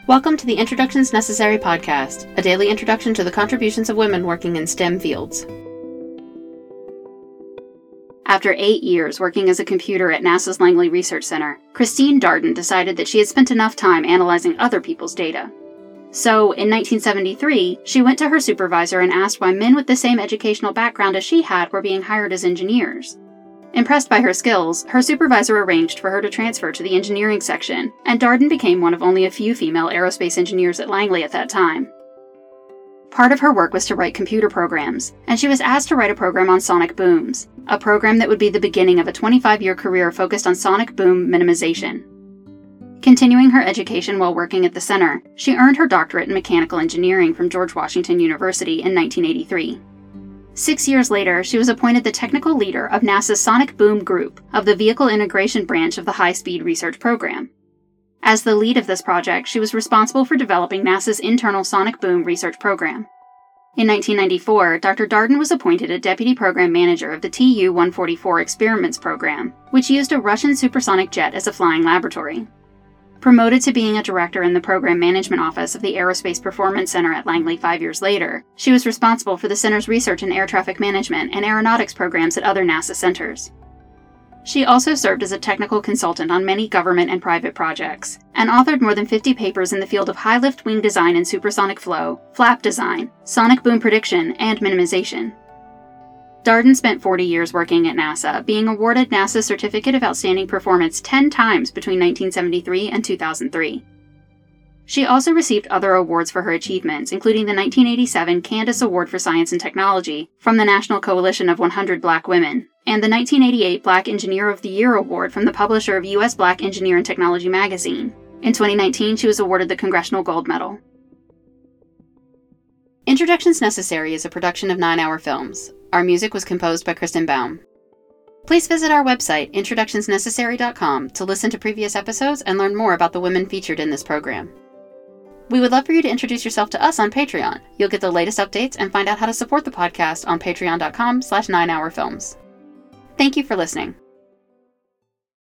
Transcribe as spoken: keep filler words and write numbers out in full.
Welcome to the Introductions Necessary podcast, a daily introduction to the contributions of women working in STEM fields. After eight years working as a computer at NASA's Langley Research Center, Christine Darden decided that she had spent enough time analyzing other people's data. So, in nineteen seventy-three, she went to her supervisor and asked why men with the same educational background as she had were being hired as engineers. Impressed by her skills, her supervisor arranged for her to transfer to the engineering section, and Darden became one of only a few female aerospace engineers at Langley at that time. Part of her work was to write computer programs, and she was asked to write a program on sonic booms, a program that would be the beginning of a twenty-five-year career focused on sonic boom minimization. Continuing her education while working at the center, she earned her doctorate in mechanical engineering from George Washington University in nineteen eighty-three. Six years later, she was appointed the technical leader of NASA's Sonic Boom Group of the Vehicle Integration Branch of the High Speed Research Program. As the lead of this project, she was responsible for developing NASA's internal Sonic Boom research program. In nineteen ninety-four, Doctor Darden was appointed a deputy program manager of the T U one forty-four Experiments program, which used a Russian supersonic jet as a flying laboratory. Promoted to being a director in the program management office of the Aerospace Performance Center at Langley five years later, she was responsible for the center's research in air traffic management and aeronautics programs at other NASA centers. She also served as a technical consultant on many government and private projects, and authored more than fifty papers in the field of high-lift wing design and supersonic flow, flap design, sonic boom prediction, and minimization. Darden spent forty years working at NASA, being awarded NASA's Certificate of Outstanding Performance ten times between nineteen seventy-three and two thousand three. She also received other awards for her achievements, including the nineteen eighty-seven Candace Award for Science and Technology from the National Coalition of one hundred Black Women, and the nineteen eighty-eight Black Engineer of the Year Award from the publisher of U S Black Engineer and Technology magazine. In twenty nineteen, she was awarded the Congressional Gold Medal. Introductions Necessary is a production of Nine Hour Films. Our music was composed by Kristen Baum. Please visit our website, introductions necessary dot com, to listen to previous episodes and learn more about the women featured in this program. We would love for you to introduce yourself to us on Patreon. You'll get the latest updates and find out how to support the podcast on patreon dot com slash nine hour films. Thank you for listening.